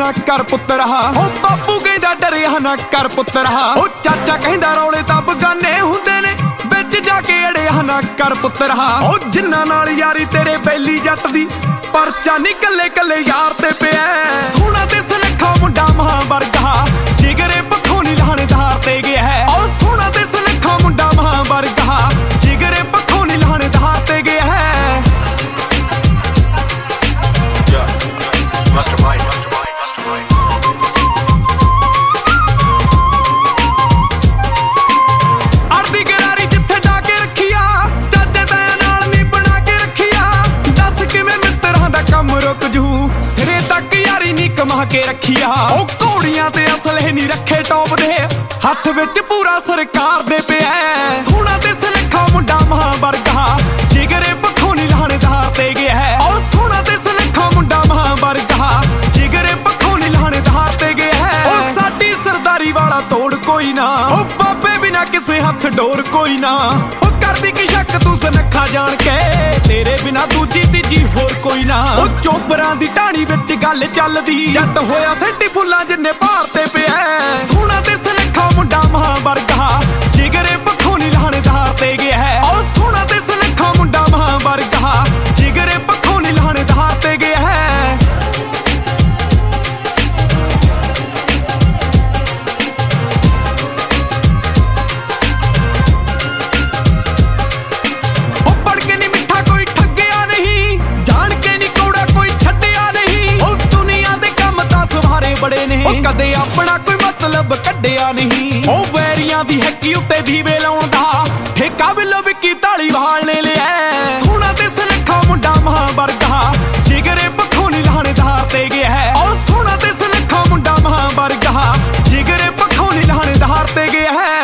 ना कर पुत्त रहा। ओ बापू कहंदा डरिया ना कर पुत्त रहा। ओ चाचा कहंदा रौले तां बगाने हुंदे ने, विच जाके अड़िया ना कर पुत्त रहा। ओ जिन्ना नाल यारी तेरे बैली जट दी, परचा नी कल्ले कल्ले यार ते पिया। सोहना ते सुनखा मुंडा महावर्गा, जिगरे पक्खों नी लाणेदार ते गया है। और सोहना ते सुनखा मुंडा महावर्गा, जिगरे पक्खों नी लाणेदार ते गया है। अड़दी गरारी जिथे डाके रखिया, चाचे ताया नाल नी बना के रखिया। दस किवें मित्तरां दा कम रुक जू, सिरे तक यारी नी कमा के रखिया। ओ घोड़ियां ते असले नी रखे टॉप दे, हथ विच पूरा सरकार दे पिया। सोहना ते सुनखा मुंडा महावर्गा, जिगरे पक्खों नी लाणेदार ते गया है। और सोहना ते सुनखा मुंडा महावर्गा, जिगरे पक्खों नी लाणेदार ते गया है। ओ साडी सरदारी वाला तोड़ कोई ना, ओ बाबे बिना किसे हथ डोर कोई ना। ओ करदी की शक तू सुनखा जान के, तेरे बिना दूजी तीजी होर कोई ना। ओ चोपरां दी ढाणी विच गल चलदी, जट होया सेठी फुल्लां जिन्ने भार ते पिया। सोहना ते सुनखा मुंडा महावर्गा, जिगरे पक्खों नी लाणेदार ते गया है। और सोहना ते सुनखा मुंडा महावर्गा, जिगरे पक्खों नी लाणेदार ते गया है। बड़े ने ओ कदे अपना कोई मतलब कड्डिया नहीं। ओ वैरियां दी हैकी उत्ते दीवे लाउण दा, ठेका बिलो विक्की धालीवाल ने लिया। सोहना ते सुनखा मुंडा महावर्गा, जिगरे पक्खों नी लाणेदार ते गया है। और सोहना ते सुनखा मुंडा महावर्गा, जिगरे पक्खों नी लाणेदार ते गया है।